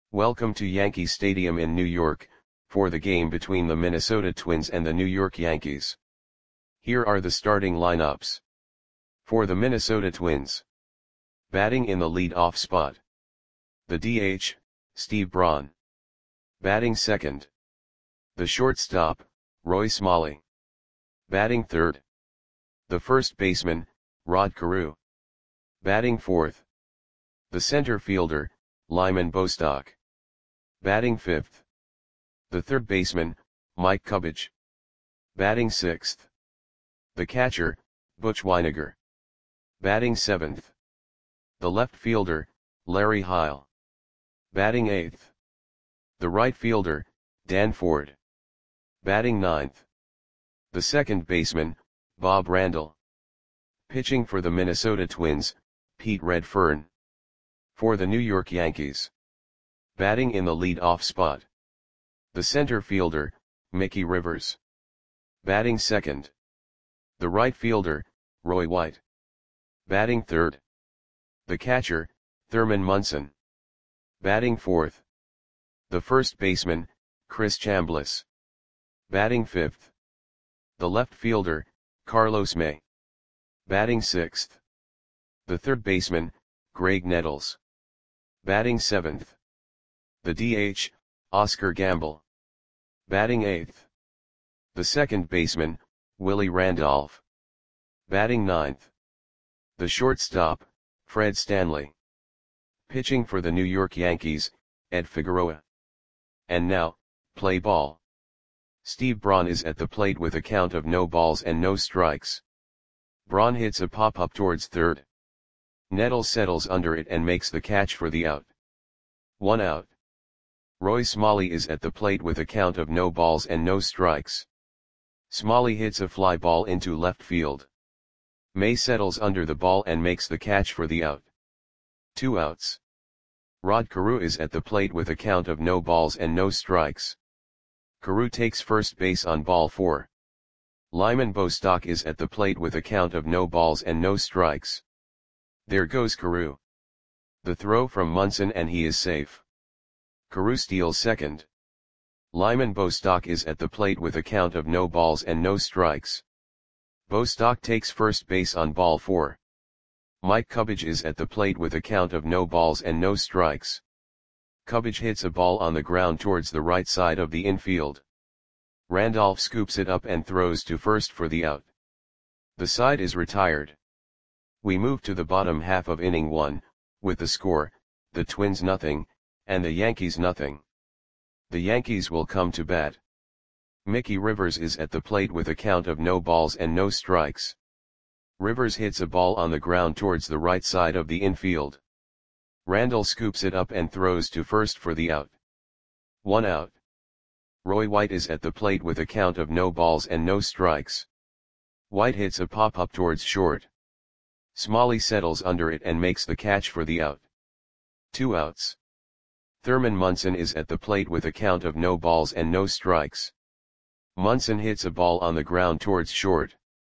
Welcome to Yankee Stadium in New York, for the game between the Minnesota Twins and the New York Yankees. Here are the starting lineups. For the Minnesota Twins. Batting in the lead-off spot. The DH, Steve Braun. Batting second. The shortstop, Roy Smalley. Batting third. The first baseman, Rod Carew. Batting fourth. The center fielder, Lyman Bostock. Batting fifth. The third baseman, Mike Cubbage. Batting sixth. The catcher, Butch Wynegar. Batting seventh. The left fielder, Larry Heil. Batting eighth. The right fielder, Dan Ford. Batting ninth. The second baseman, Bob Randall. Pitching for the Minnesota Twins, Pete Redfern. For the New York Yankees. Batting in the lead-off spot. The center fielder, Mickey Rivers. Batting second. The right fielder, Roy White. Batting third. The catcher, Thurman Munson. Batting fourth. The first baseman, Chris Chambliss. Batting fifth. The left fielder, Carlos May. Batting sixth. The third baseman, Greg Nettles. Batting seventh. The DH, Oscar Gamble. Batting eighth. The second baseman, Willie Randolph. Batting ninth. The shortstop, Fred Stanley. Pitching for the New York Yankees, Ed Figueroa. And now, play ball. Steve Braun is at the plate with a count of no balls and no strikes. Braun hits a pop-up towards third. Nettles settles under it and makes the catch for the out. 1 out. Roy Smalley is at the plate with a count of no balls and no strikes. Smalley hits a fly ball into left field. May settles under the ball and makes the catch for the out. 2 outs. Rod Carew is at the plate with a count of no balls and no strikes. Carew takes first base on ball 4. Lyman Bostock is at the plate with a count of no balls and no strikes. There goes Carew. The throw from Munson and he is safe. Carew steals second. Lyman Bostock is at the plate with a count of no balls and no strikes. Bostock takes first base on ball 4. Mike Cubbage is at the plate with a count of no balls and no strikes. Cubbage hits a ball on the ground towards the right side of the infield. Randolph scoops it up and throws to first for the out. The side is retired. We move to the bottom half of inning 1, with the score, the Twins nothing, and the Yankees nothing. The Yankees will come to bat. Mickey Rivers is at the plate with a count of no balls and no strikes. Rivers hits a ball on the ground towards the right side of the infield. Randall scoops it up and throws to first for the out. 1 out. Roy White is at the plate with a count of no balls and no strikes. White hits a pop-up towards short. Smalley settles under it and makes the catch for the out. 2 outs. Thurman Munson is at the plate with a count of no balls and no strikes. Munson hits a ball on the ground towards short.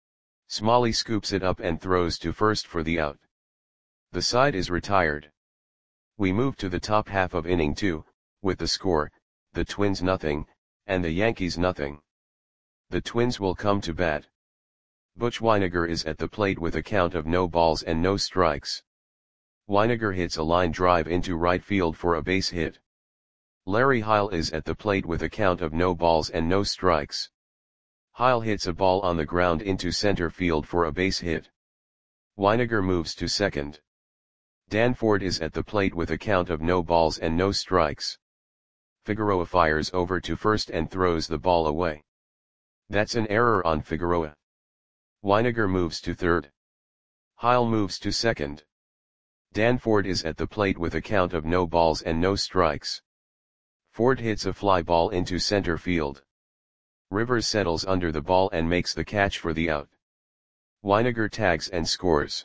Smalley scoops it up and throws to first for the out. The side is retired. We move to the top half of inning 2, with the score, the Twins nothing, and the Yankees nothing. The Twins will come to bat. Butch Wynegar is at the plate with a count of no balls and no strikes. Wynegar hits a line drive into right field for a base hit. Larry Heil is at the plate with a count of no balls and no strikes. Heil hits a ball on the ground into center field for a base hit. Wynegar moves to second. Dan Ford is at the plate with a count of no balls and no strikes. Figueroa fires over to first and throws the ball away. That's an error on Figueroa. Wynegar moves to third. Heil moves to second. Dan Ford is at the plate with a count of no balls and no strikes. Ford hits a fly ball into center field. Rivers settles under the ball and makes the catch for the out. Wynegar tags and scores.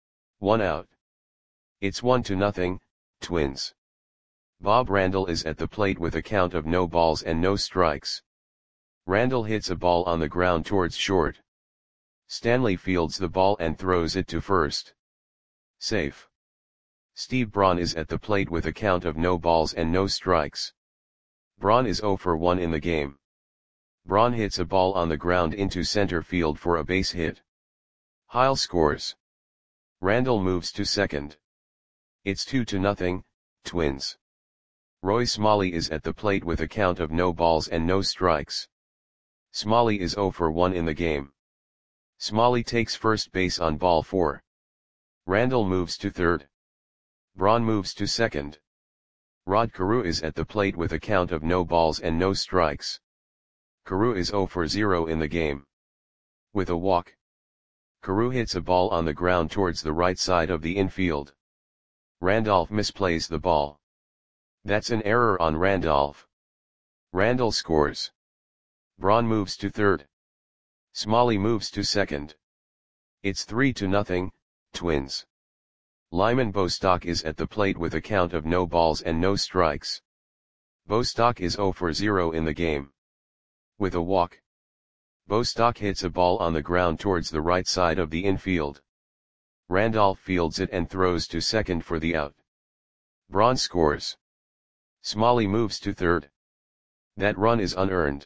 1 out. It's 1-0, Twins. Bob Randall is at the plate with a count of no balls and no strikes. Randall hits a ball on the ground towards short. Stanley fields the ball and throws it to first. Safe. Steve Braun is at the plate with a count of no balls and no strikes. Braun is 0 for 1 in the game. Braun hits a ball on the ground into center field for a base hit. Heil scores. Randall moves to second. It's 2-0, Twins. Roy Smalley is at the plate with a count of no balls and no strikes. Smalley is 0 for 1 in the game. Smalley takes first base on ball 4. Randall moves to third. Braun moves to second. Rod Carew is at the plate with a count of no balls and no strikes. Carew is 0 for 0 in the game. With a walk, Carew hits a ball on the ground towards the right side of the infield. Randolph misplays the ball. That's an error on Randolph. Randall scores. Braun moves to third. Smalley moves to second. It's 3-0, Twins. Lyman Bostock is at the plate with a count of no balls and no strikes. Bostock is 0 for 0 in the game. With a walk, Bostock hits a ball on the ground towards the right side of the infield. Randolph fields it and throws to second for the out. Braun scores. Smalley moves to third. That run is unearned.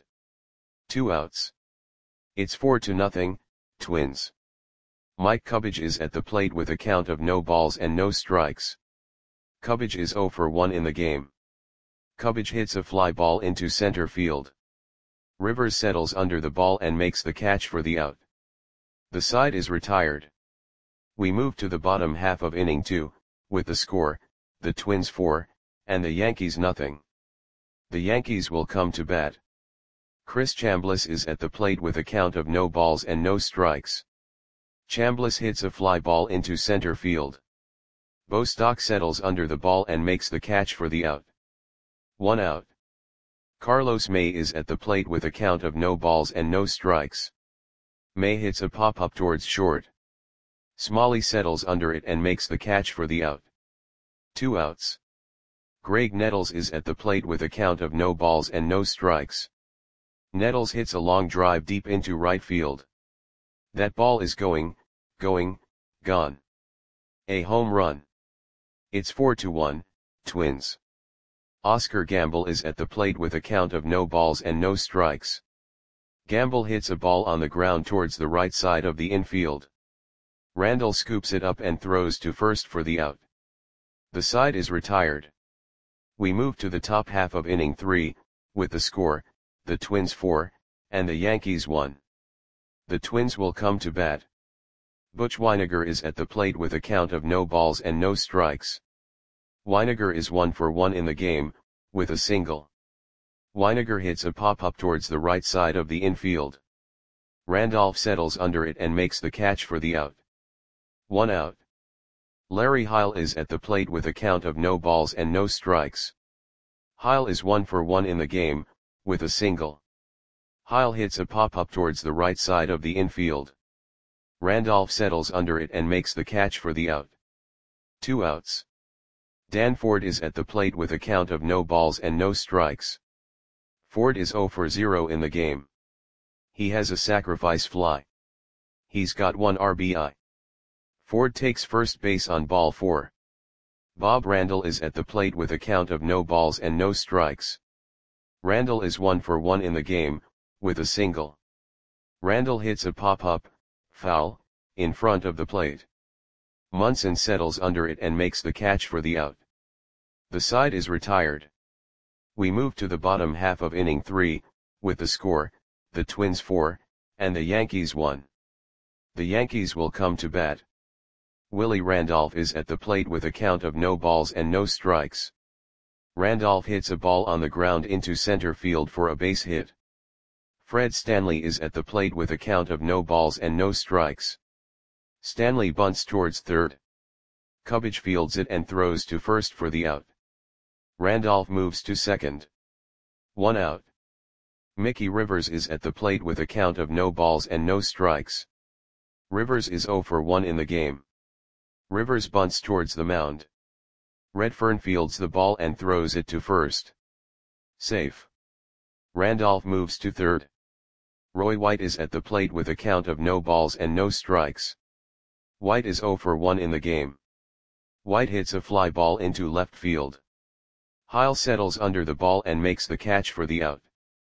2 outs. It's 4-0, Twins. Mike Cubbage is at the plate with a count of no balls and no strikes. Cubbage is 0 for 1 in the game. Cubbage hits a fly ball into center field. Rivers settles under the ball and makes the catch for the out. The side is retired. We move to the bottom half of inning 2, with the score, the Twins 4, and the Yankees nothing. The Yankees will come to bat. Chris Chambliss is at the plate with a count of no balls and no strikes. Chambliss hits a fly ball into center field. Bostock settles under the ball and makes the catch for the out. 1 out. Carlos May is at the plate with a count of no balls and no strikes. May hits a pop-up towards short. Smalley settles under it and makes the catch for the out. 2 outs. Greg Nettles is at the plate with a count of no balls and no strikes. Nettles hits a long drive deep into right field. That ball is gone. A home run. It's 4-1, Twins. Oscar Gamble is at the plate with a count of no balls and no strikes. Gamble hits a ball on the ground towards the right side of the infield. Randall scoops it up and throws to first for the out. The side is retired. We move to the top half of inning 3, with the score, the Twins 4, and the Yankees 1. The Twins will come to bat. Butch Wynegar is at the plate with a count of no balls and no strikes. Wynegar is 1 for 1 in the game, with a single. Wynegar hits a pop-up towards the right side of the infield. Randolph settles under it and makes the catch for the out. 1 out. Larry Heil is at the plate with a count of no balls and no strikes. Heil is 1 for 1 in the game, with a single. Heil hits a pop-up towards the right side of the infield. Randolph settles under it and makes the catch for the out. 2 outs. Dan Ford is at the plate with a count of no balls and no strikes. Ford is 0 for 0 in the game. He has a sacrifice fly. He's got 1 RBI. Ford takes first base on ball 4. Bob Randall is at the plate with a count of no balls and no strikes. Randall is 1 for 1 in the game, with a single. Randall hits a pop-up, foul, in front of the plate. Munson settles under it and makes the catch for the out. The side is retired. We move to the bottom half of inning 3, with the score, the Twins 4, and the Yankees 1. The Yankees will come to bat. Willie Randolph is at the plate with a count of no balls and no strikes. Randolph hits a ball on the ground into center field for a base hit. Fred Stanley is at the plate with a count of no balls and no strikes. Stanley bunts towards third. Cubbage fields it and throws to first for the out. Randolph moves to second. 1 out. Mickey Rivers is at the plate with a count of no balls and no strikes. Rivers is 0 for 1 in the game. Rivers bunts towards the mound. Redfern fields the ball and throws it to first. Safe. Randolph moves to third. Roy White is at the plate with a count of no balls and no strikes. White is 0 for 1 in the game. White hits a fly ball into left field. Heil settles under the ball and makes the catch for the out.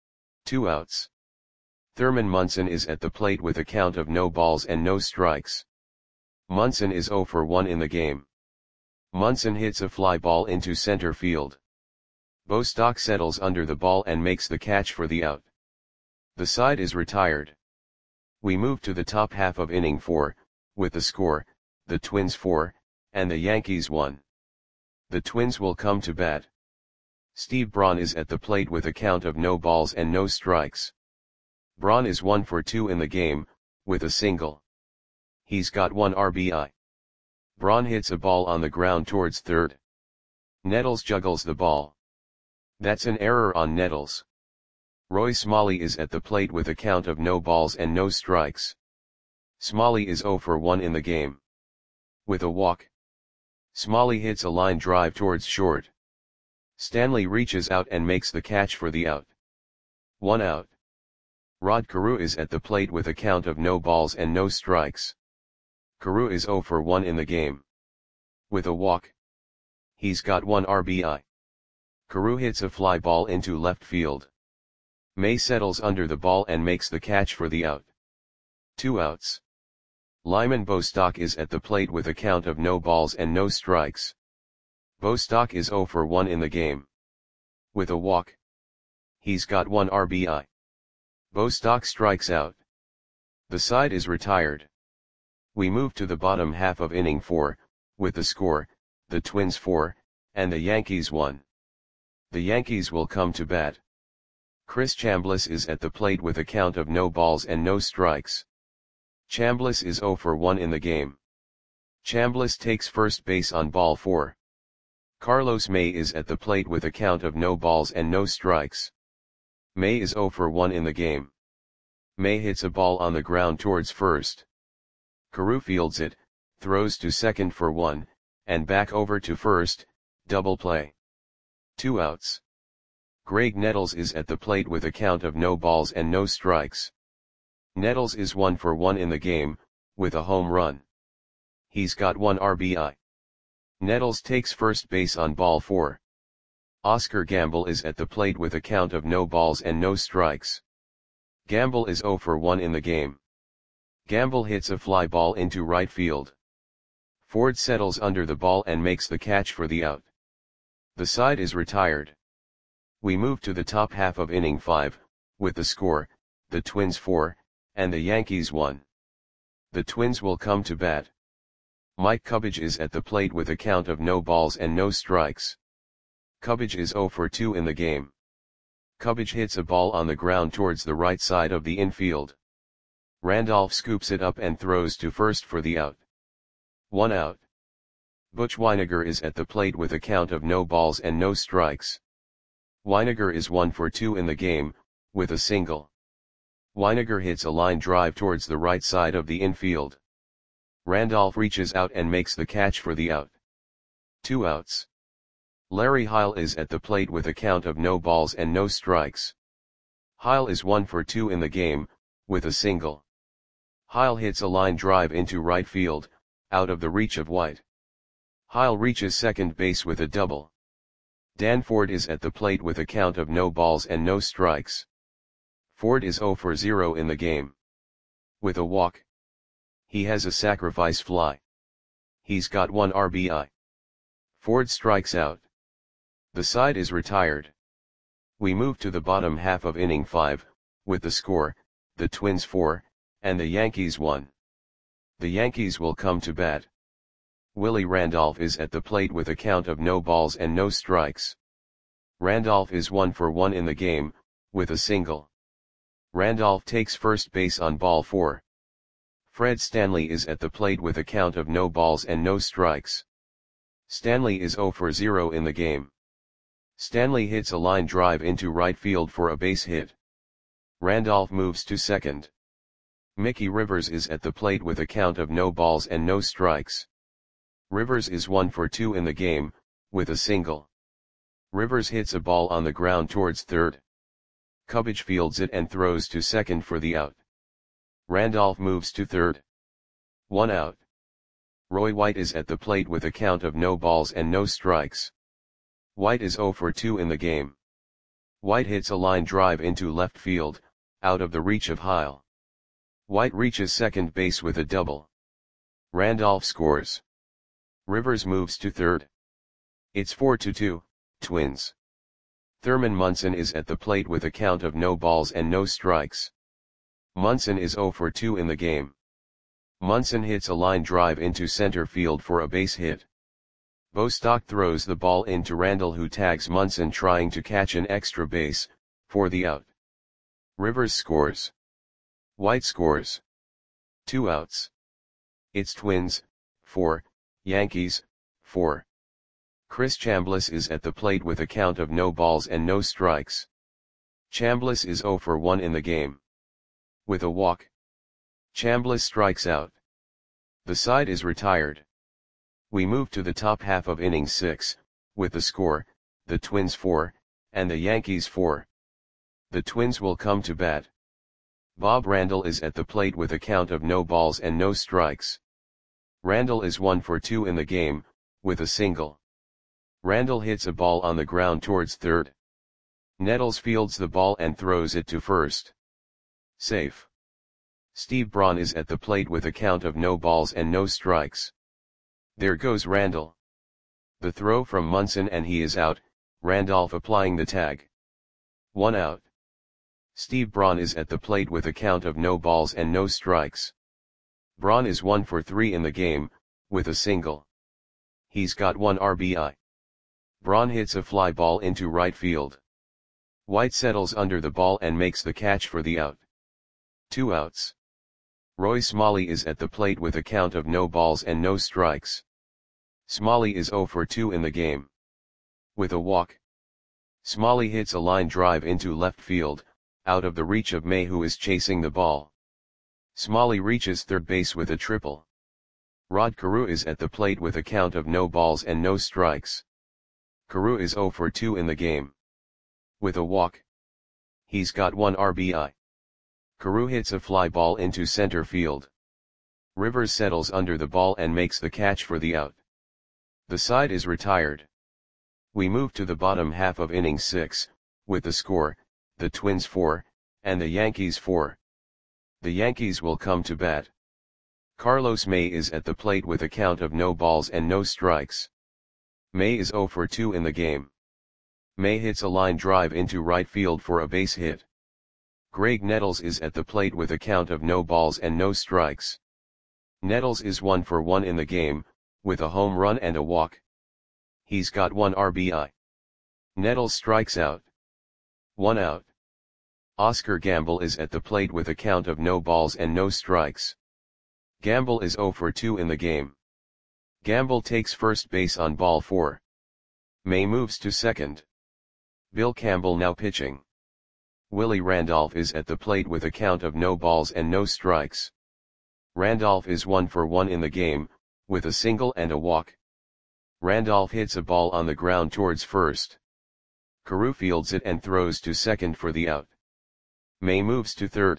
2 outs. Thurman Munson is at the plate with a count of no balls and no strikes. Munson is 0 for 1 in the game. Munson hits a fly ball into center field. Bostock settles under the ball and makes the catch for the out. The side is retired. We move to the top half of inning 4, with the score, the Twins 4, and the Yankees 1. The Twins will come to bat. Steve Braun is at the plate with a count of no balls and no strikes. Braun is 1 for 2 in the game, with a single. He's got 1 RBI. Braun hits a ball on the ground towards third. Nettles juggles the ball. That's an error on Nettles. Roy Smalley is at the plate with a count of no balls and no strikes. Smalley is 0 for 1 in the game. With a walk. Smalley hits a line drive towards short. Stanley reaches out and makes the catch for the out. 1 out. Rod Carew is at the plate with a count of no balls and no strikes. Carew is 0 for 1 in the game. With a walk. He's got 1 RBI. Carew hits a fly ball into left field. May settles under the ball and makes the catch for the out. 2 outs. Lyman Bostock is at the plate with a count of no balls and no strikes. Bostock is 0 for 1 in the game. With a walk. He's got 1 RBI. Bostock strikes out. The side is retired. We move to the bottom half of inning 4, with the score, the Twins 4, and the Yankees 1. The Yankees will come to bat. Chris Chambliss is at the plate with a count of no balls and no strikes. Chambliss is 0 for 1 in the game. Chambliss takes first base on ball 4. Carlos May is at the plate with a count of no balls and no strikes. May is 0 for 1 in the game. May hits a ball on the ground towards first. Carew fields it, throws to second for 1, and back over to first, double play. 2 outs. Greg Nettles is at the plate with a count of no balls and no strikes. Nettles is 1 for 1 in the game, with a home run. He's got 1 RBI. Nettles takes first base on ball 4. Oscar Gamble is at the plate with a count of no balls and no strikes. Gamble is 0 for 1 in the game. Gamble hits a fly ball into right field. Ford settles under the ball and makes the catch for the out. The side is retired. We move to the top half of inning 5, with the score, the Twins 4, and the Yankees 1. The Twins will come to bat. Mike Cubbage is at the plate with a count of no balls and no strikes. Cubbage is 0 for 2 in the game. Cubbage hits a ball on the ground towards the right side of the infield. Randolph scoops it up and throws to first for the out. 1 out. Butch Wynegar is at the plate with a count of no balls and no strikes. Wynegar is 1 for 2 in the game, with a single. Wynegar hits a line drive towards the right side of the infield. Randolph reaches out and makes the catch for the out. 2 outs. Larry Heil is at the plate with a count of no balls and no strikes. Heil is 1 for 2 in the game, with a single. Heil hits a line drive into right field, out of the reach of White. Heil reaches second base with a double. Dan Ford is at the plate with a count of no balls and no strikes. Ford is 0 for 0 in the game. With a walk. He has a sacrifice fly. He's got 1 RBI. Ford strikes out. The side is retired. We move to the bottom half of inning 5, with the score, the Twins 4, and the Yankees 1. The Yankees will come to bat. Willie Randolph is at the plate with a count of no balls and no strikes. Randolph is 1 for 1 in the game, with a single. Randolph takes first base on ball 4. Fred Stanley is at the plate with a count of no balls and no strikes. Stanley is 0 for 0 in the game. Stanley hits a line drive into right field for a base hit. Randolph moves to second. Mickey Rivers is at the plate with a count of no balls and no strikes. Rivers is 1 for 2 in the game, with a single. Rivers hits a ball on the ground towards third. Cubbage fields it and throws to second for the out. Randolph moves to third. 1 out. Roy White is at the plate with a count of no balls and no strikes. White is 0 for 2 in the game. White hits a line drive into left field, out of the reach of Heil. White reaches second base with a double. Randolph scores. Rivers moves to third. It's 4-2, Twins. Thurman Munson is at the plate with a count of no balls and no strikes. Munson is 0 for 2 in the game. Munson hits a line drive into center field for a base hit. Bostock throws the ball into Randall, who tags Munson trying to catch an extra base, for the out. Rivers scores. White scores. 2 outs. It's Twins, 4, Yankees, 4. Chris Chambliss is at the plate with a count of no balls and no strikes. Chambliss is 0 for 1 in the game. With a walk, Chambliss strikes out. The side is retired. We move to the top half of inning 6, with the score, the Twins 4, and the Yankees 4. The Twins will come to bat. Bob Randall is at the plate with a count of no balls and no strikes. Randall is 1 for 2 in the game, with a single. Randall hits a ball on the ground towards third. Nettles fields the ball and throws it to first. Safe. Steve Braun is at the plate with a count of no balls and no strikes. There goes Randall. The throw from Munson and he is out, Randolph applying the tag. 1 out. Steve Braun is at the plate with a count of no balls and no strikes. Braun is 1 for 3 in the game, with a single. He's got 1 RBI. Braun hits a fly ball into right field. White settles under the ball and makes the catch for the out. 2 outs. Roy Smalley is at the plate with a count of no balls and no strikes. Smalley is 0 for 2 in the game. With a walk, Smalley hits a line drive into left field, out of the reach of May, who is chasing the ball. Smalley reaches third base with a triple. Rod Carew is at the plate with a count of no balls and no strikes. Carew is 0 for 2 in the game. With a walk, he's got 1 RBI. Carew hits a fly ball into center field. Rivers settles under the ball and makes the catch for the out. The side is retired. We move to the bottom half of inning 6, with the score, the Twins 4, and the Yankees 4. The Yankees will come to bat. Carlos May is at the plate with a count of no balls and no strikes. May is 0 for 2 in the game. May hits a line drive into right field for a base hit. Greg Nettles is at the plate with a count of no balls and no strikes. Nettles is 1 for 1 in the game, with a home run and a walk. He's got 1 RBI. Nettles strikes out. 1 out. Oscar Gamble is at the plate with a count of no balls and no strikes. Gamble is 0 for 2 in the game. Gamble takes first base on ball 4. May moves to second. Bill Campbell now pitching. Willie Randolph is at the plate with a count of no balls and no strikes. Randolph is 1 for 1 in the game, with a single and a walk. Randolph hits a ball on the ground towards first. Carew fields it and throws to second for the out. May moves to third.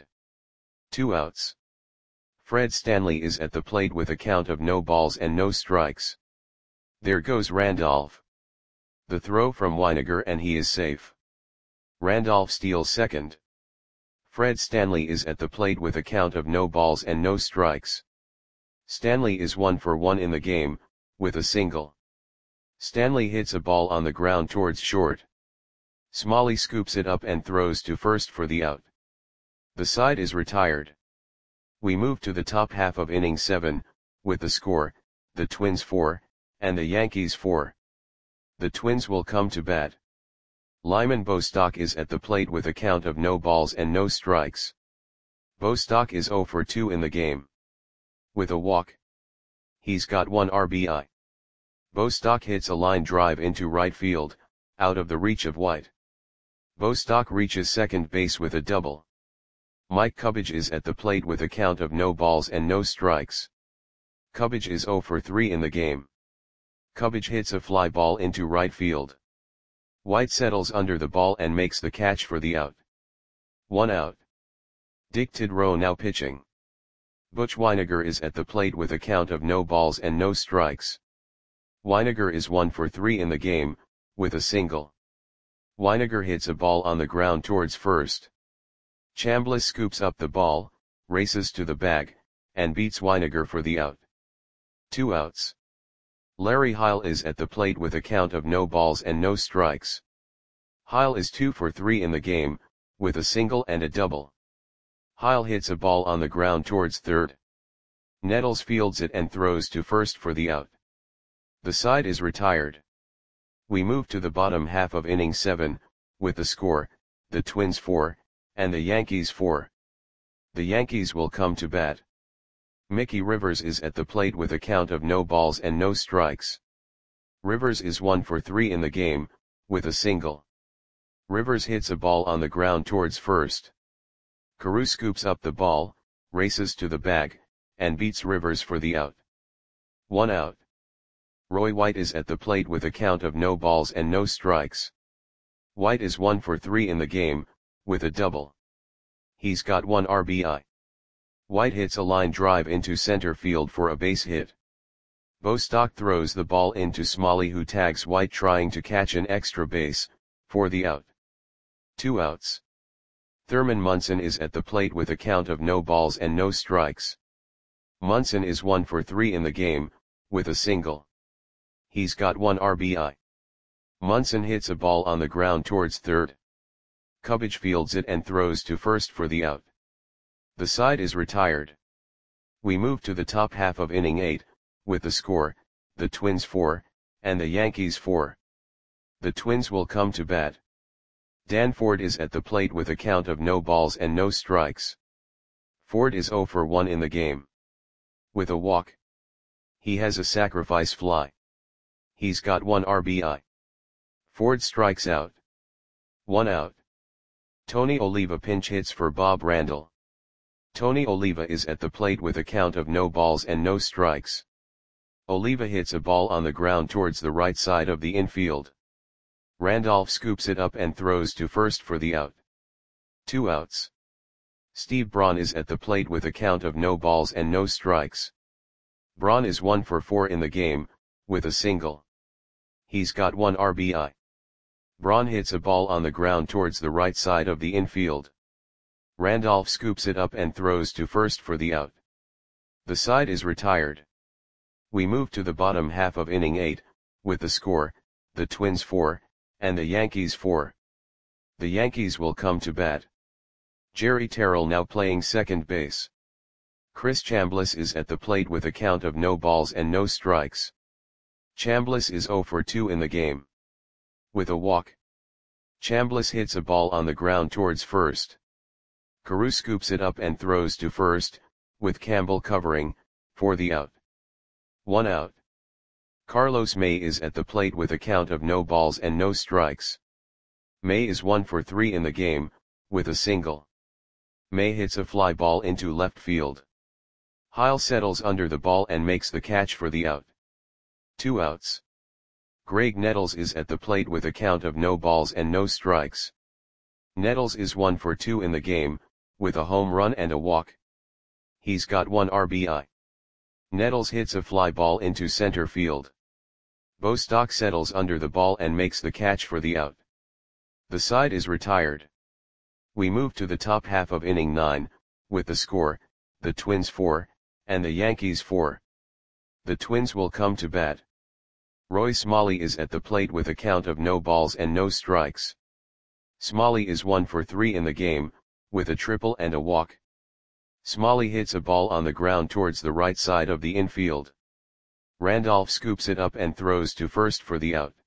2 outs. Fred Stanley is at the plate with a count of no balls and no strikes. There goes Randolph. The throw from Weiniger and he is safe. Randolph steals second. Fred Stanley is at the plate with a count of no balls and no strikes. Stanley is 1 for 1 in the game, with a single. Stanley hits a ball on the ground towards short. Smalley scoops it up and throws to first for the out. The side is retired. We move to the top half of inning 7, with the score, the Twins 4, and the Yankees 4. The Twins will come to bat. Lyman Bostock is at the plate with a count of no balls and no strikes. Bostock is 0 for 2 in the game. With a walk, he's got 1 RBI. Bostock hits a line drive into right field, out of the reach of White. Bostock reaches second base with a double. Mike Cubbage is at the plate with a count of no balls and no strikes. Cubbage is 0 for 3 in the game. Cubbage hits a fly ball into right field. White settles under the ball and makes the catch for the out. 1 out. Dick Tidrow now pitching. Butch Wynegar is at the plate with a count of no balls and no strikes. Wynegar is 1 for 3 in the game, with a single. Wynegar hits a ball on the ground towards first. Chambliss scoops up the ball, races to the bag, and beats Wynegar for the out. 2 outs. Larry Heil is at the plate with a count of no balls and no strikes. Heil is 2 for 3 in the game, with a single and a double. Heil hits a ball on the ground towards third. Nettles fields it and throws to first for the out. The side is retired. We move to the bottom half of inning 7, with the score, the Twins 4, and the Yankees 4. The Yankees will come to bat. Mickey Rivers is at the plate with a count of no balls and no strikes. Rivers is 1 for 3 in the game, with a single. Rivers hits a ball on the ground towards first. Carew scoops up the ball, races to the bag, and beats Rivers for the out. 1 out. Roy White is at the plate with a count of no balls and no strikes. White is 1 for 3 in the game, with a double. He's got 1 RBI. White hits a line drive into center field for a base hit. Bostock throws the ball into Smalley, who tags White trying to catch an extra base, for the out. 2 outs. Thurman Munson is at the plate with a count of no balls and no strikes. Munson is 1 for 3 in the game, with a single. He's got 1 RBI. Munson hits a ball on the ground towards third. Cubbage fields it and throws to first for the out. The side is retired. We move to the top half of inning 8, with the score, the Twins 4, and the Yankees 4. The Twins will come to bat. Dan Ford is at the plate with a count of no balls and no strikes. Ford is 0 for 1 in the game. With a walk. He has a sacrifice fly. He's got 1 RBI. Ford strikes out. 1 out. Tony Oliva pinch hits for Bob Randall. Tony Oliva is at the plate with a count of no balls and no strikes. Oliva hits a ball on the ground towards the right side of the infield. Randolph scoops it up and throws to first for the out. 2 outs. Steve Braun is at the plate with a count of no balls and no strikes. Braun is 1 for 4 in the game, with a single. He's got 1 RBI. Braun hits a ball on the ground towards the right side of the infield. Randolph scoops it up and throws to first for the out. The side is retired. We move to the bottom half of inning 8, with the score, the Twins 4, and the Yankees 4. The Yankees will come to bat. Jerry Terrell now playing second base. Chris Chambliss is at the plate with a count of no balls and no strikes. Chambliss is 0 for 2 in the game. With a walk. Chambliss hits a ball on the ground towards first. Carew scoops it up and throws to first, with Campbell covering, for the out. 1 out. Carlos May is at the plate with a count of no balls and no strikes. May is 1 for 3 in the game, with a single. May hits a fly ball into left field. Heil settles under the ball and makes the catch for the out. 2 outs. Greg Nettles is at the plate with a count of no balls and no strikes. Nettles is 1 for 2 in the game, with a home run and a walk. He's got 1 RBI. Nettles hits a fly ball into center field. Bostock settles under the ball and makes the catch for the out. The side is retired. We move to the top half of inning 9, with the score, the Twins 4, and the Yankees 4. The Twins will come to bat. Roy Smalley is at the plate with a count of no balls and no strikes. Smalley is 1 for 3 in the game, with a triple and a walk. Smalley hits a ball on the ground towards the right side of the infield. Randolph scoops it up and throws to first for the out.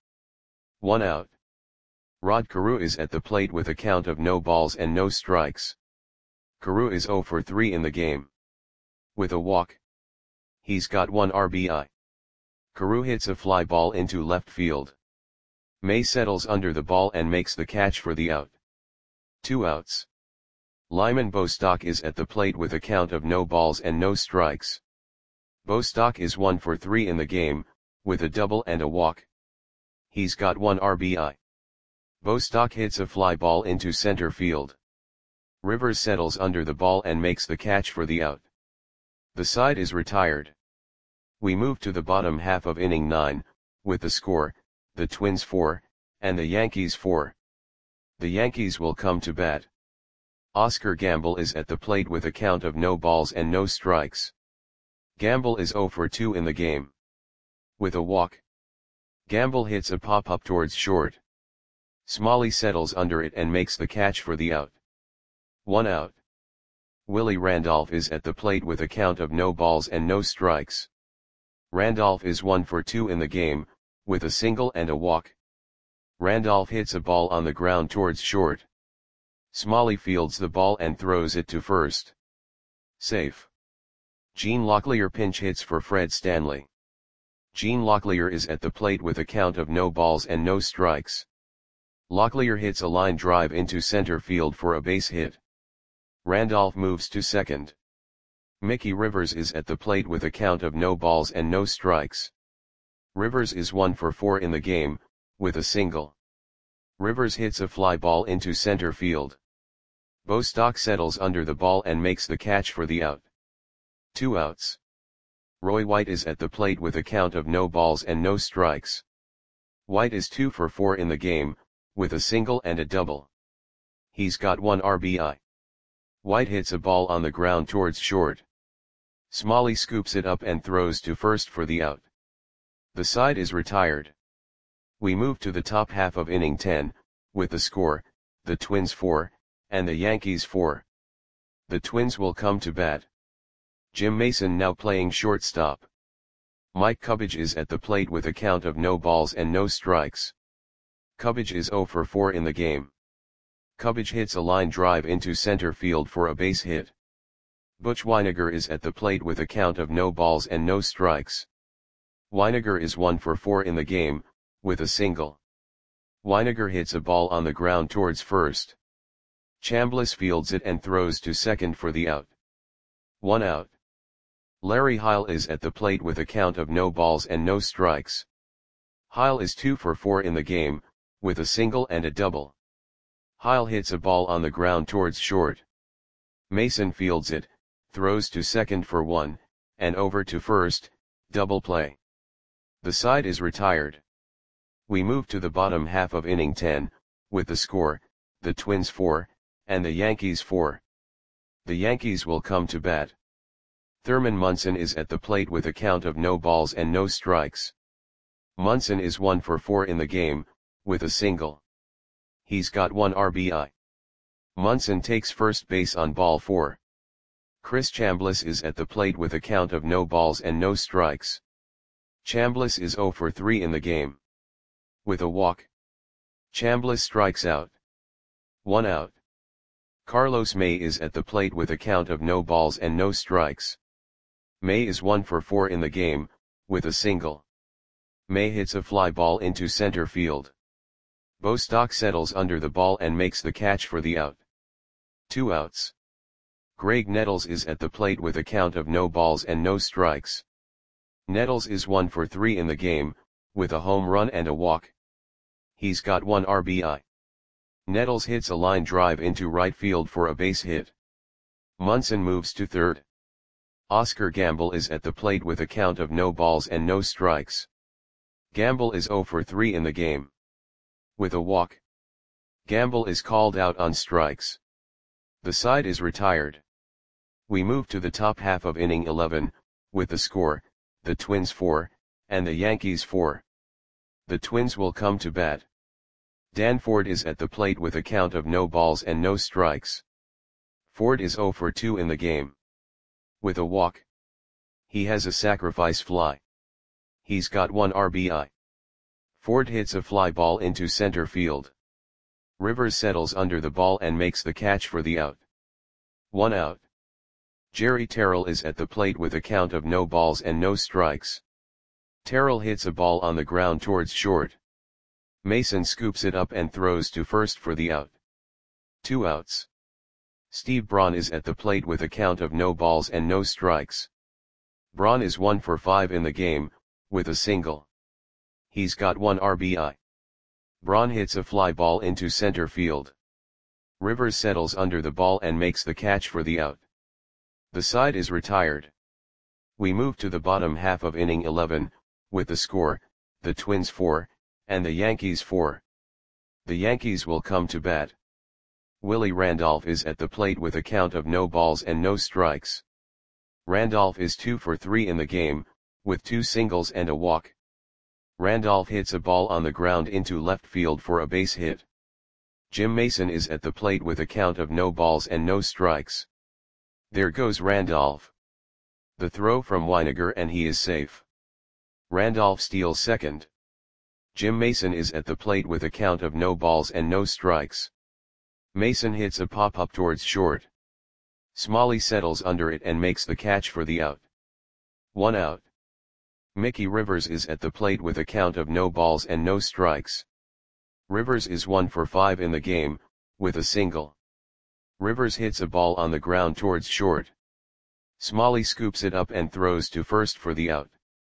1 out. Rod Carew is at the plate with a count of no balls and no strikes. Carew is 0 for 3 in the game. With a walk. He's got 1 RBI. Carew hits a fly ball into left field. May settles under the ball and makes the catch for the out. 2 outs. Lyman Bostock is at the plate with a count of no balls and no strikes. Bostock is 1 for 3 in the game, with a double and a walk. He's got 1 RBI. Bostock hits a fly ball into center field. Rivers settles under the ball and makes the catch for the out. The side is retired. We move to the bottom half of inning 9, with the score, the Twins 4, and the Yankees 4. The Yankees will come to bat. Oscar Gamble is at the plate with a count of no balls and no strikes. Gamble is 0 for 2 in the game. With a walk, Gamble hits a pop-up towards short. Smalley settles under it and makes the catch for the out. 1 out. Willie Randolph is at the plate with a count of no balls and no strikes. Randolph is 1 for 2 in the game, with a single and a walk. Randolph hits a ball on the ground towards short. Smalley fields the ball and throws it to first. Safe. Gene Locklear pinch hits for Fred Stanley. Gene Locklear is at the plate with a count of no balls and no strikes. Locklear hits a line drive into center field for a base hit. Randolph moves to second. Mickey Rivers is at the plate with a count of no balls and no strikes. Rivers is 1 for 4 in the game, with a single. Rivers hits a fly ball into center field. Bostock settles under the ball and makes the catch for the out. 2 outs. Roy White is at the plate with a count of no balls and no strikes. White is 2 for 4 in the game, with a single and a double. He's got 1 RBI. White hits a ball on the ground towards short. Smalley scoops it up and throws to first for the out. The side is retired. We move to the top half of inning 10, with the score, the Twins 4, and the Yankees 4. The Twins will come to bat. Jim Mason now playing shortstop. Mike Cubbage is at the plate with a count of no balls and no strikes. Cubbage is 0 for 4 in the game. Cubbage hits a line drive into center field for a base hit. Butch Wynegar is at the plate with a count of no balls and no strikes. Wynegar is 1 for 4 in the game, with a single. Wynegar hits a ball on the ground towards first. Chambliss fields it and throws to second for the out. 1 out. Larry Heil is at the plate with a count of no balls and no strikes. Heil is 2 for 4 in the game, with a single and a double. Heil hits a ball on the ground towards short. Mason fields it, throws to second for 1, and over to first, double play. The side is retired. We move to the bottom half of inning 10, with the score, the Twins 4, and the Yankees 4. The Yankees will come to bat. Thurman Munson is at the plate with a count of no balls and no strikes. Munson is 1 for 4 in the game, with a single. He's got 1 RBI. Munson takes first base on ball 4. Chris Chambliss is at the plate with a count of no balls and no strikes. Chambliss is 0 for 3 in the game. With a walk, Chambliss strikes out. 1 out. Carlos May is at the plate with a count of no balls and no strikes. May is 1 for 4 in the game, with a single. May hits a fly ball into center field. Bostock settles under the ball and makes the catch for the out. 2 outs. Greg Nettles is at the plate with a count of no balls and no strikes. Nettles is 1 for 3 in the game, with a home run and a walk. He's got 1 RBI. Nettles hits a line drive into right field for a base hit. Munson moves to third. Oscar Gamble is at the plate with a count of no balls and no strikes. Gamble is 0 for 3 in the game. With a walk, Gamble is called out on strikes. The side is retired. We move to the top half of inning 11, with the score, the Twins 4, and the Yankees 4. The Twins will come to bat. Dan Ford is at the plate with a count of no balls and no strikes. Ford is 0 for 2 in the game. With a walk, he has a sacrifice fly. He's got 1 RBI. Ford hits a fly ball into center field. Rivers settles under the ball and makes the catch for the out. 1 out. Jerry Terrell is at the plate with a count of no balls and no strikes. Terrell hits a ball on the ground towards short. Mason scoops it up and throws to first for the out. 2 outs. Steve Braun is at the plate with a count of no balls and no strikes. Braun is 1 for 5 in the game, with a single. He's got 1 RBI. Braun hits a fly ball into center field. Rivers settles under the ball and makes the catch for the out. The side is retired. We move to the bottom half of inning 11, with the score, the Twins 4, and the Yankees 4. The Yankees will come to bat. Willie Randolph is at the plate with a count of no balls and no strikes. Randolph is 2 for 3 in the game, with 2 singles and a walk. Randolph hits a ball on the ground into left field for a base hit. Jim Mason is at the plate with a count of no balls and no strikes. There goes Randolph. The throw from Weiniger and he is safe. Randolph steals second. Jim Mason is at the plate with a count of no balls and no strikes. Mason hits a pop-up towards short. Smalley settles under it and makes the catch for the out. 1 out. Mickey Rivers is at the plate with a count of no balls and no strikes. Rivers is 1 for 5 in the game, with a single. Rivers hits a ball on the ground towards short. Smalley scoops it up and throws to first for the out.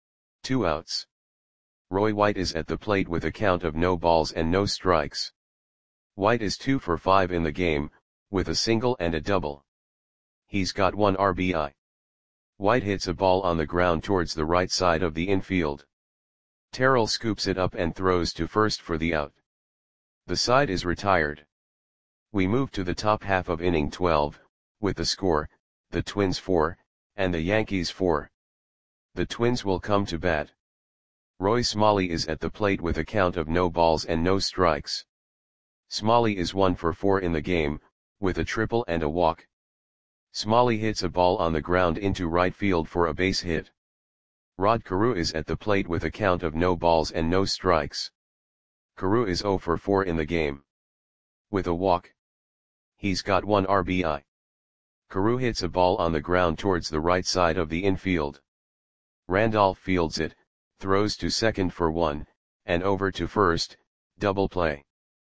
2 outs. Roy White is at the plate with a count of no balls and no strikes. White is 2 for 5 in the game, with a single and a double. He's got 1 RBI. White hits a ball on the ground towards the right side of the infield. Terrell scoops it up and throws to first for the out. The side is retired. We move to the top half of inning 12, with the score, the Twins 4, and the Yankees 4. The Twins will come to bat. Roy Smalley is at the plate with a count of no balls and no strikes. Smalley is 1 for 4 in the game, with a triple and a walk. Smalley hits a ball on the ground into right field for a base hit. Rod Carew is at the plate with a count of no balls and no strikes. Carew is 0 for 4 in the game. With a walk. He's got 1 RBI. Carew hits a ball on the ground towards the right side of the infield. Randolph fields it, throws to second for 1, and over to first, double play.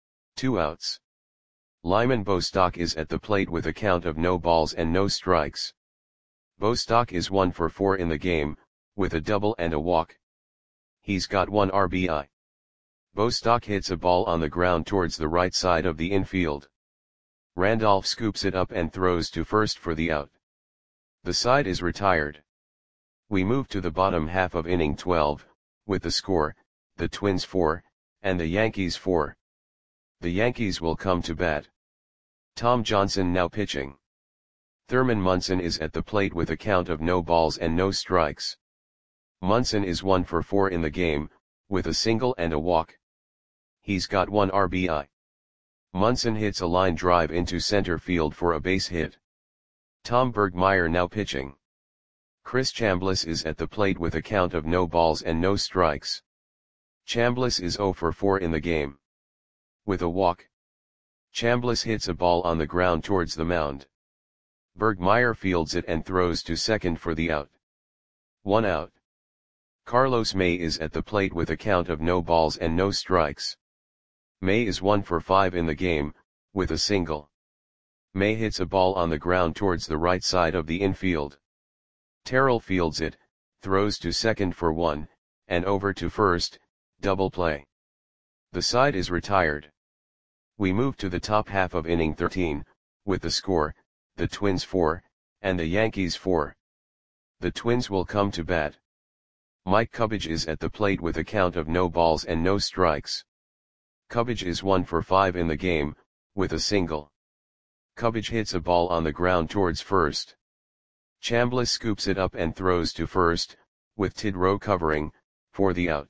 2 outs. Lyman Bostock is at the plate with a count of no balls and no strikes. Bostock is 1 for 4 in the game, with a double and a walk. He's got 1 RBI. Bostock hits a ball on the ground towards the right side of the infield. Randolph scoops it up and throws to first for the out. The side is retired. We move to the bottom half of inning 12, with the score, the Twins 4, and the Yankees 4. The Yankees will come to bat. Tom Johnson now pitching. Thurman Munson is at the plate with a count of no balls and no strikes. Munson is 1 for 4 in the game, with a single and a walk. He's got 1 RBI. Munson hits a line drive into center field for a base hit. Tom Bergmeyer now pitching. Chris Chambliss is at the plate with a count of no balls and no strikes. Chambliss is 0 for 4 in the game. With a walk. Chambliss hits a ball on the ground towards the mound. Bergmeyer fields it and throws to second for the out. 1 out. Carlos May is at the plate with a count of no balls and no strikes. May is 1 for 5 in the game, with a single. May hits a ball on the ground towards the right side of the infield. Terrell fields it, throws to second for 1, and over to first, double play. The side is retired. We move to the top half of inning 13, with the score, the Twins 4, and the Yankees 4. The Twins will come to bat. Mike Cubbage is at the plate with a count of no balls and no strikes. Cubbage is 1 for 5 in the game, with a single. Cubbage hits a ball on the ground towards first. Chambliss scoops it up and throws to first, with Tidrow covering, for the out.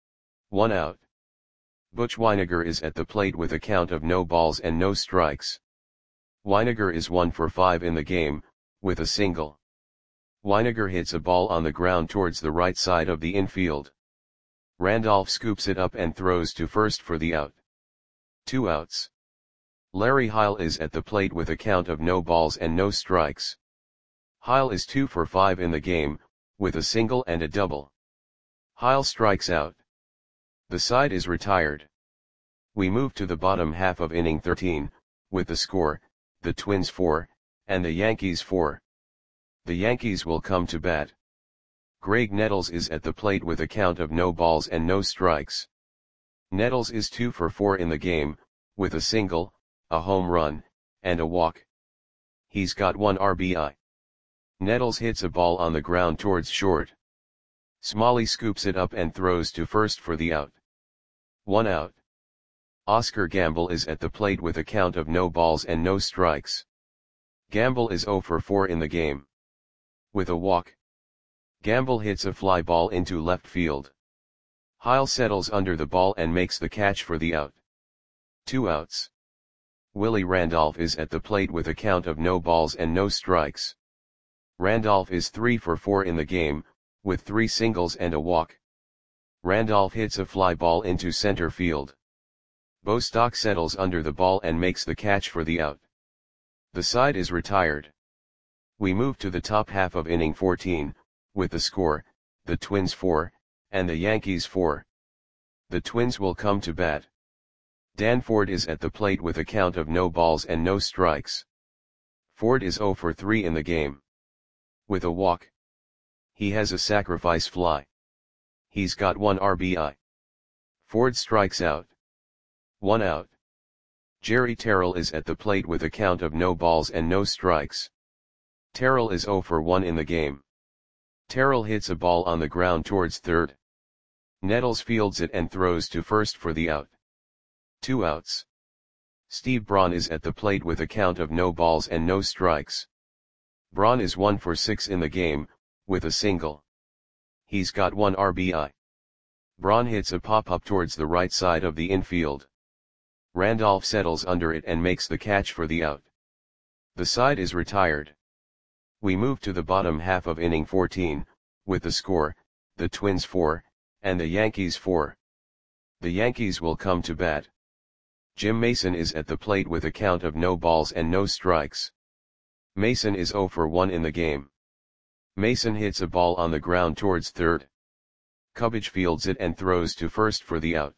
1 out. Butch Weiniger is at the plate with a count of no balls and no strikes. Weiniger is 1 for 5 in the game, with a single. Weiniger hits a ball on the ground towards the right side of the infield. Randolph scoops it up and throws to first for the out. 2 outs. Larry Heil is at the plate with a count of no balls and no strikes. Heil is 2 for 5 in the game, with a single and a double. Heil strikes out. The side is retired. We move to the bottom half of inning 13, with the score, the Twins 4, and the Yankees 4. The Yankees will come to bat. Greg Nettles is at the plate with a count of no balls and no strikes. Nettles is 2 for 4 in the game, with a single, a home run, and a walk. He's got 1 RBI. Nettles hits a ball on the ground towards short. Smalley scoops it up and throws to first for the out. 1 out. Oscar Gamble is at the plate with a count of no balls and no strikes. Gamble is 0 for 4 in the game. With a walk, Gamble hits a fly ball into left field. Heil settles under the ball and makes the catch for the out. 2 outs. Willie Randolph is at the plate with a count of no balls and no strikes. Randolph is 3 for 4 in the game, with 3 singles and a walk. Randolph hits a fly ball into center field. Bostock settles under the ball and makes the catch for the out. The side is retired. We move to the top half of inning 14, with the score, the Twins 4, and the Yankees 4. The Twins will come to bat. Dan Ford is at the plate with a count of no balls and no strikes. Ford is 0 for 3 in the game. With a walk, he has a sacrifice fly. He's got 1 RBI. Ford strikes out. 1 out. Jerry Terrell is at the plate with a count of no balls and no strikes. Terrell is 0 for 1 in the game. Terrell hits a ball on the ground towards third. Nettles fields it and throws to first for the out. 2 outs. Steve Braun is at the plate with a count of no balls and no strikes. Braun is 1 for 6 in the game, with a single. He's got 1 RBI. Braun hits a pop-up towards the right side of the infield. Randolph settles under it and makes the catch for the out. The side is retired. We move to the bottom half of inning 14, with the score, the Twins 4, and the Yankees 4. The Yankees will come to bat. Jim Mason is at the plate with a count of no balls and no strikes. Mason is 0 for 1 in the game. Mason hits a ball on the ground towards third. Cubbage fields it and throws to first for the out.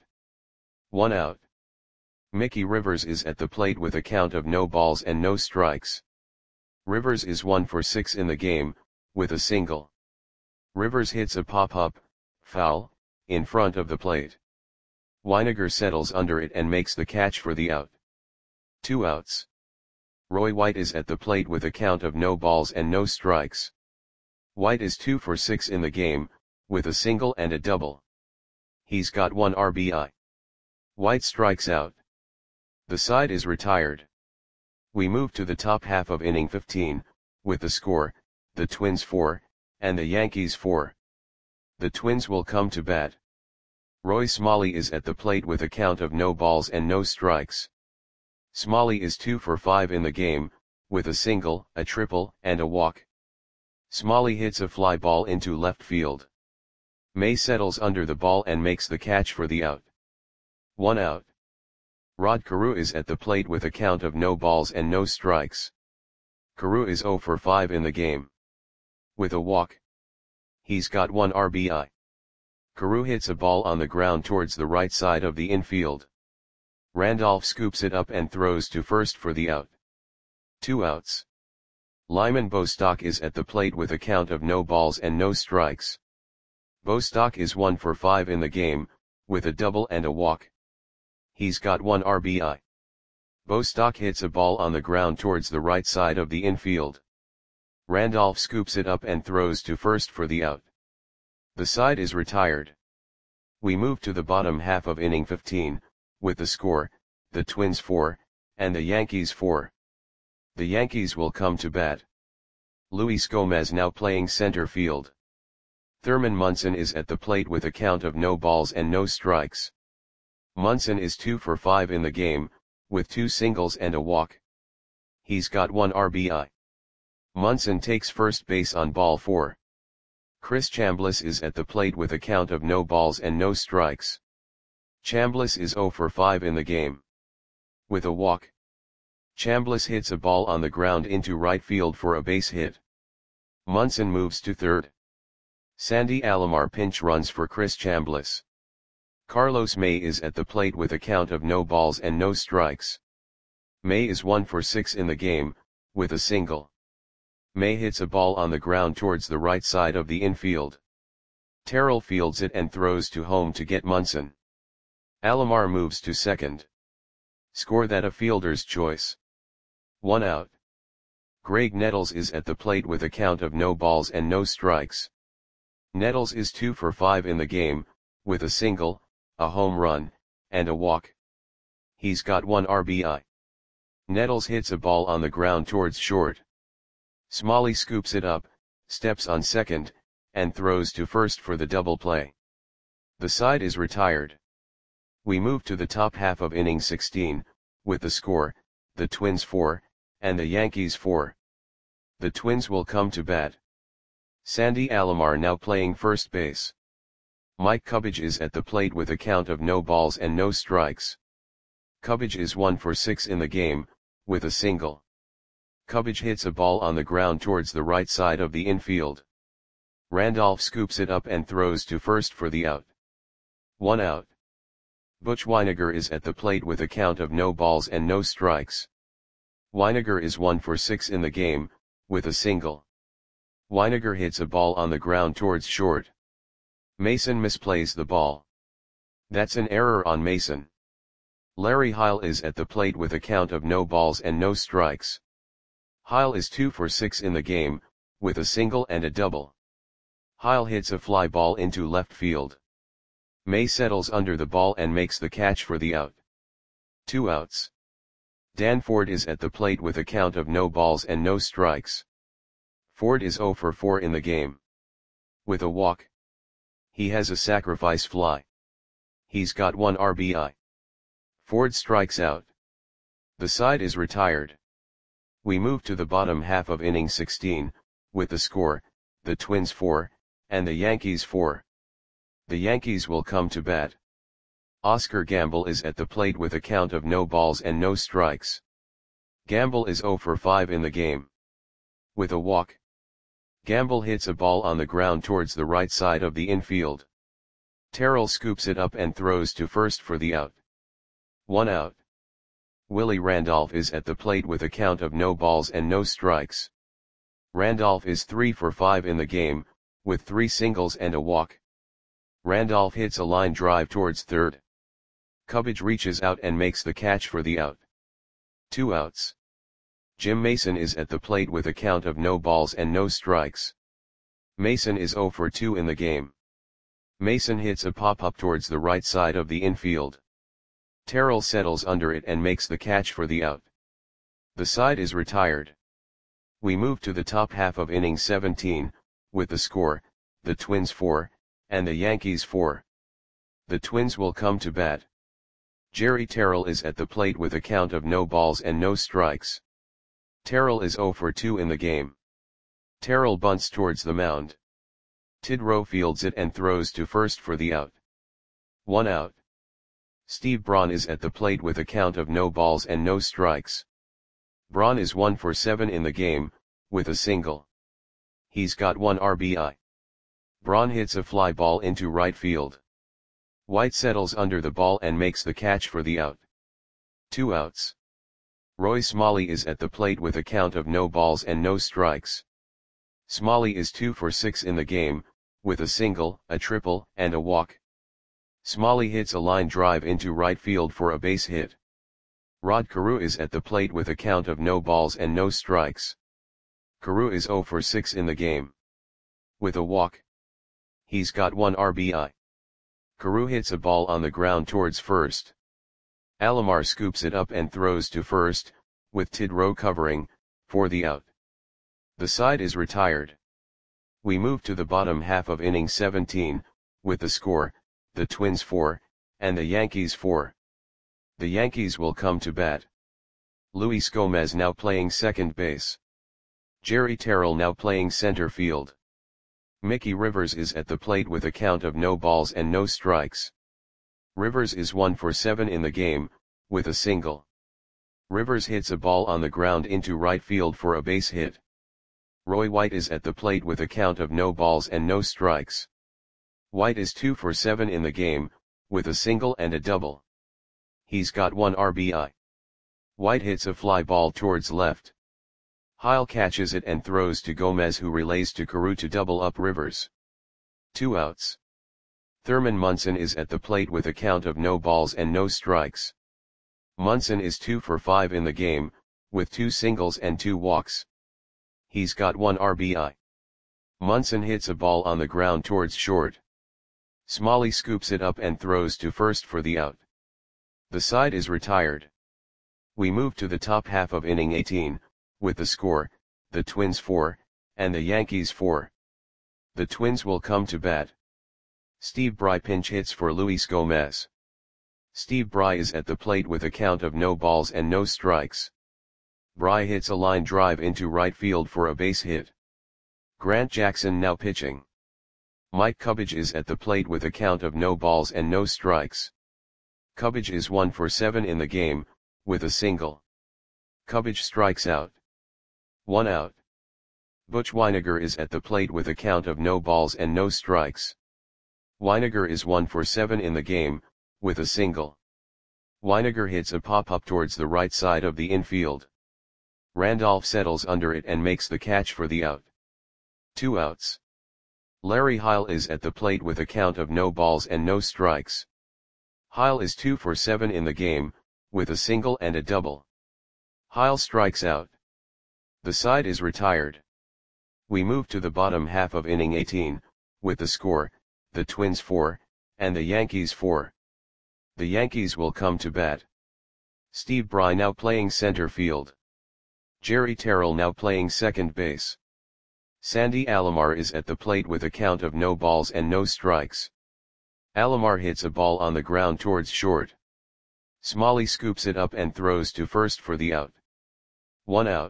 1 out. Mickey Rivers is at the plate with a count of no balls and no strikes. Rivers is 1 for 6 in the game, with a single. Rivers hits a pop-up, foul, in front of the plate. Weiniger settles under it and makes the catch for the out. 2 outs. Roy White is at the plate with a count of no balls and no strikes. White is 2 for 6 in the game, with a single and a double. He's got 1 RBI. White strikes out. The side is retired. We move to the top half of inning 15, with the score, the Twins 4, and the Yankees 4. The Twins will come to bat. Roy Smalley is at the plate with a count of no balls and no strikes. Smalley is 2 for 5 in the game, with a single, a triple, and a walk. Smalley hits a fly ball into left field. May settles under the ball and makes the catch for the out. 1 out. Rod Carew is at the plate with a count of no balls and no strikes. Carew is 0 for 5 in the game. With a walk, he's got 1 RBI. Carew hits a ball on the ground towards the right side of the infield. Randolph scoops it up and throws to first for the out. 2 outs. Lyman Bostock is at the plate with a count of no balls and no strikes. Bostock is 1 for 5 in the game, with a double and a walk. He's got 1 RBI. Bostock hits a ball on the ground towards the right side of the infield. Randolph scoops it up and throws to first for the out. The side is retired. We move to the bottom half of inning 15, with the score, the Twins 4, and the Yankees 4. The Yankees will come to bat. Luis Gomez now playing center field. Thurman Munson is at the plate with a count of no balls and no strikes. Munson is 2 for 5 in the game, with 2 singles and a walk. He's got 1 RBI. Munson takes first base on ball 4. Chris Chambliss is at the plate with a count of no balls and no strikes. Chambliss is 0 for 5 in the game. With a walk, Chambliss hits a ball on the ground into right field for a base hit. Munson moves to third. Sandy Alomar pinch runs for Chris Chambliss. Carlos May is at the plate with a count of no balls and no strikes. May is 1 for 6 in the game, with a single. May hits a ball on the ground towards the right side of the infield. Terrell fields it and throws to home to get Munson. Alomar moves to second. Score that a fielder's choice. 1 out. Greg Nettles is at the plate with a count of no balls and no strikes. Nettles is 2 for 5 in the game, with a single, a home run, and a walk. He's got 1 RBI. Nettles hits a ball on the ground towards short. Smalley scoops it up, steps on second, and throws to first for the double play. The side is retired. We move to the top half of inning 16, with the score, the Twins 4, and the Yankees 4. The Twins will come to bat. Sandy Alomar now playing first base. Mike Cubbage is at the plate with a count of no balls and no strikes. Cubbage is 1 for 6 in the game, with a single. Cubbage hits a ball on the ground towards the right side of the infield. Randolph scoops it up and throws to first for the out. 1 out. Butch Wynegar is at the plate with a count of no balls and no strikes. Wynegar is 1 for 6 in the game, with a single. Wynegar hits a ball on the ground towards short. Mason misplays the ball. That's an error on Mason. Larry Heil is at the plate with a count of no balls and no strikes. Heil is 2 for 6 in the game, with a single and a double. Heil hits a fly ball into left field. May settles under the ball and makes the catch for the out. 2 outs. Dan Ford is at the plate with a count of no balls and no strikes. Ford is 0 for 4 in the game. With a walk. He has a sacrifice fly. He's got 1 RBI. Ford strikes out. The side is retired. We move to the bottom half of inning 16, with the score, the Twins 4, and the Yankees 4. The Yankees will come to bat. Oscar Gamble is at the plate with a count of no balls and no strikes. Gamble is 0 for 5 in the game. With a walk. Gamble hits a ball on the ground towards the right side of the infield. Terrell scoops it up and throws to first for the out. 1 out. Willie Randolph is at the plate with a count of no balls and no strikes. Randolph is 3 for 5 in the game, with 3 singles and a walk. Randolph hits a line drive towards third. Cubbage reaches out and makes the catch for the out. 2 outs. Jim Mason is at the plate with a count of no balls and no strikes. Mason is 0 for 2 in the game. Mason hits a pop-up towards the right side of the infield. Terrell settles under it and makes the catch for the out. The side is retired. We move to the top half of inning 17, with the score, the Twins 4, and the Yankees 4. The Twins will come to bat. Jerry Terrell is at the plate with a count of no balls and no strikes. Terrell is 0 for 2 in the game. Terrell bunts towards the mound. Tidrow fields it and throws to first for the out. 1 out. Steve Braun is at the plate with a count of no balls and no strikes. Braun is 1 for 7 in the game, with a single. He's got 1 RBI. Braun hits a fly ball into right field. White settles under the ball and makes the catch for the out. 2 outs. Roy Smalley is at the plate with a count of no balls and no strikes. Smalley is 2 for 6 in the game, with a single, a triple, and a walk. Smalley hits a line drive into right field for a base hit. Rod Carew is at the plate with a count of no balls and no strikes. Carew is 0 for 6 in the game. With a walk. He's got 1 RBI. Carew hits a ball on the ground towards first. Alomar scoops it up and throws to first, with Tidrow covering, for the out. The side is retired. We move to the bottom half of inning 17, with the score, the Twins 4, and the Yankees 4. The Yankees will come to bat. Luis Gomez now playing second base. Jerry Terrell now playing center field. Mickey Rivers is at the plate with a count of no balls and no strikes. Rivers is 1 for 7 in the game, with a single. Rivers hits a ball on the ground into right field for a base hit. Roy White is at the plate with a count of no balls and no strikes. White is 2 for 7 in the game, with a single and a double. He's got 1 RBI. White hits a fly ball towards left. Heil catches it and throws to Gomez, who relays to Carew to double up Rivers. 2 outs. Thurman Munson is at the plate with a count of no balls and no strikes. Munson is 2 for 5 in the game, with 2 singles and 2 walks. He's got 1 RBI. Munson hits a ball on the ground towards short. Smalley scoops it up and throws to first for the out. The side is retired. We move to the top half of inning 18, with the score, the Twins 4, and the Yankees 4. The Twins will come to bat. Steve Bry pinch hits for Luis Gomez. Steve Bry is at the plate with a count of no balls and no strikes. Bry hits a line drive into right field for a base hit. Grant Jackson now pitching. Mike Cubbage is at the plate with a count of no balls and no strikes. Cubbage is 1 for 7 in the game, with a single. Cubbage strikes out. 1 out. Butch Wynegar is at the plate with a count of no balls and no strikes. Wynegar is 1 for 7 in the game, with a single. Wynegar hits a pop-up towards the right side of the infield. Randolph settles under it and makes the catch for the out. 2 outs. Larry Heil is at the plate with a count of no balls and no strikes. Heil is 2 for 7 in the game, with a single and a double. Heil strikes out. The side is retired. We move to the bottom half of inning 18, with the score, the Twins 4, and the Yankees 4. The Yankees will come to bat. Steve Bry now playing center field. Jerry Terrell now playing second base. Sandy Alomar is at the plate with a count of no balls and no strikes. Alomar hits a ball on the ground towards short. Smalley scoops it up and throws to first for the out. 1 out.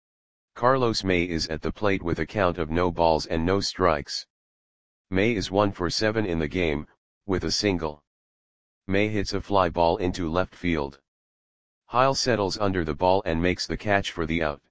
Carlos May is at the plate with a count of no balls and no strikes. May is 1 for 7 in the game, with a single. May hits a fly ball into left field. Heil settles under the ball and makes the catch for the out.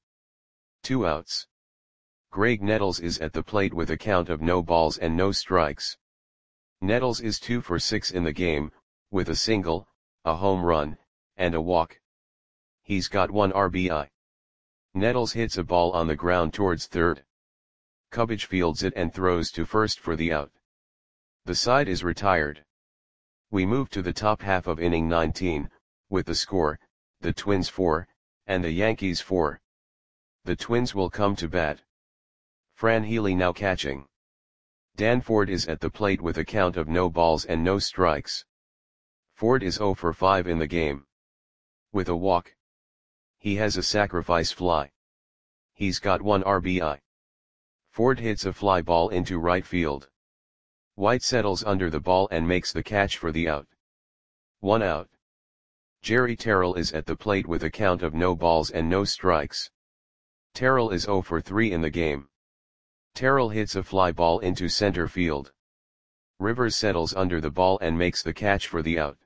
2 outs. Greg Nettles is at the plate with a count of no balls and no strikes. Nettles is 2 for 6 in the game, with a single, a home run, and a walk. He's got 1 RBI. Nettles hits a ball on the ground towards third. Cubbage fields it and throws to first for the out. The side is retired. We move to the top half of inning 19, with the score, the Twins 4, and the Yankees 4. The Twins will come to bat. Fran Healy now catching. Dan Ford is at the plate with a count of no balls and no strikes. Ford is 0 for 5 in the game. With a walk. He has a sacrifice fly. He's got 1 RBI. Ford hits a fly ball into right field. White settles under the ball and makes the catch for the out. 1 out. Jerry Terrell is at the plate with a count of no balls and no strikes. Terrell is 0 for 3 in the game. Terrell hits a fly ball into center field. Rivers settles under the ball and makes the catch for the out.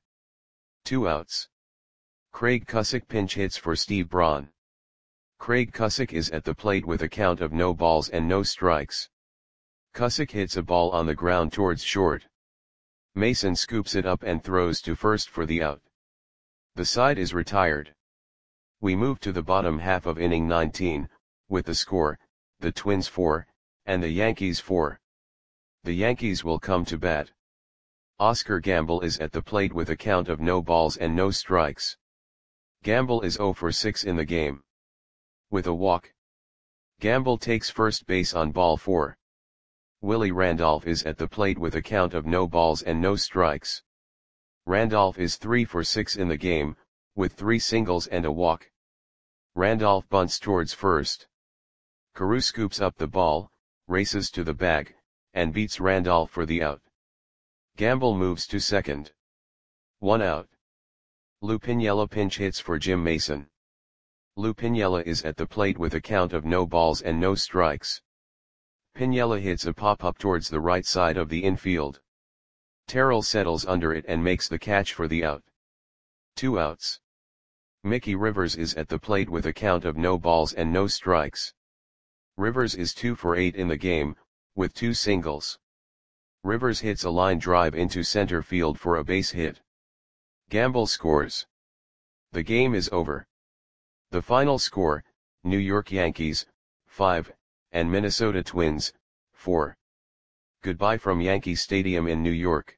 2 outs. Craig Cusick pinch hits for Steve Braun. Craig Cusick is at the plate with a count of no balls and no strikes. Cusick hits a ball on the ground towards short. Mason scoops it up and throws to first for the out. The side is retired. We move to the bottom half of inning 19, with the score, the Twins 4, and the Yankees 4. The Yankees will come to bat. Oscar Gamble is at the plate with a count of no balls and no strikes. Gamble is 0 for 6 in the game. With a walk. Gamble takes first base on ball 4. Willie Randolph is at the plate with a count of no balls and no strikes. Randolph is 3 for 6 in the game, with 3 singles and a walk. Randolph bunts towards first. Carew scoops up the ball, races to the bag, and beats Randolph for the out. Gamble moves to second. 1 out. Lou Piniella pinch hits for Jim Mason. Lou Piniella is at the plate with a count of no balls and no strikes. Piniella hits a pop-up towards the right side of the infield. Terrell settles under it and makes the catch for the out. 2 outs. Mickey Rivers is at the plate with a count of no balls and no strikes. Rivers is 2 for 8 in the game, with 2 singles. Rivers hits a line drive into center field for a base hit. Gamble scores. The game is over. The final score, New York Yankees, 5, and Minnesota Twins, 4. Goodbye from Yankee Stadium in New York.